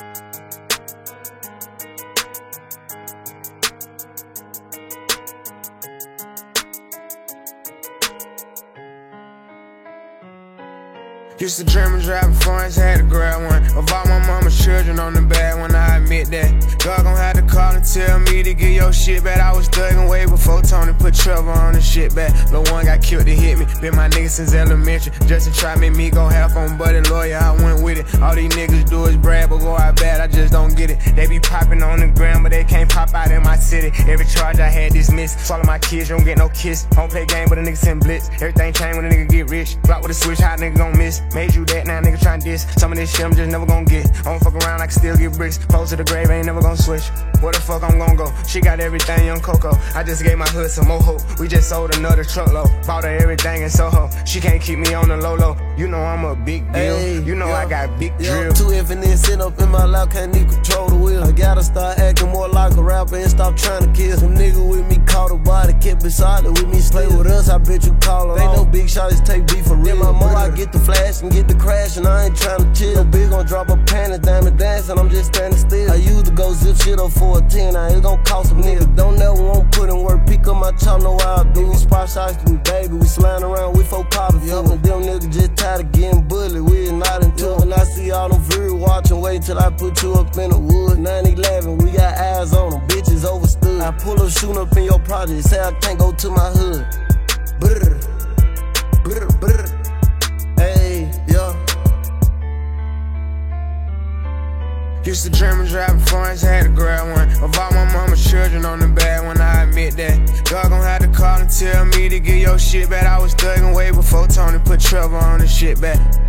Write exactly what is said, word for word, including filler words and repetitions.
Used to dream of driving foreigns, had to grab one. Of all my mama's children on the bad one, I admit that. God gon' have to call and tell me to get your shit back. I was thuggin' way before Tony put Trevor on the shit back. No one got killed to hit me, been my nigga since elementary. Just to try make me go half on buddy lawyer, I went with it. All these niggas do is brag, but go out bad, I just don't get it. They be poppin' on the ground, but they can't pop out in my city. Every charge I had dismissed. Swallow my kids, you don't get no kiss. Don't play game, but a nigga send blitz. Everything change when a nigga get rich. Block with a switch, how a nigga gon' miss? Made you that, now nigga tryna diss. Some of this shit I'm just never gon' get. I don't fuck around, I can still get bricks. Close to the grave, ain't never gon' switch. Where the fuck I'm gon' go? She got everything, young Coco. I just gave my hood some more hope. We just sold another truckload. Bought her everything in Soho. She can't keep me on the low low. You know I'm a big deal. Ay, you know yo, I got big yo, drill. Too infinite, sitting up in my lap, can't even control the wheel. I gotta start acting more like a rapper and stop trying to kill. Some nigga with me caught a body, kept beside it with me, slay with us. I bet you call her. Ain't no big shots, take beef for real. My mo, I get the flash and get the crash, and I ain't tryna chill. No big gon' drop a panties, diamond dancing, I'm just standing still. I used to go zip shit up for a ten, now it gon' cost some niggas. Don't never want put in work, pick up my chop, know how I do. Spot shots to me, baby, we sliding around, we four poppin' yup, and them niggas just tired of getting bullied, we is not into it. When I see all them viewers watching, wait till I put you up in the wood. nine eleven, we got eyes on them, bitches overstood. I pull up, shootin' up in your project, say I can't go to my hood. Brr, brr, brr. Hey, yeah. Used to dream of driving foreigns, had to grab one. Of all my mama's children on the bad one, I admit that. God gon' have to call and tell me to get your shit back. I was thuggin' way before Tony put Trevor on the shit back.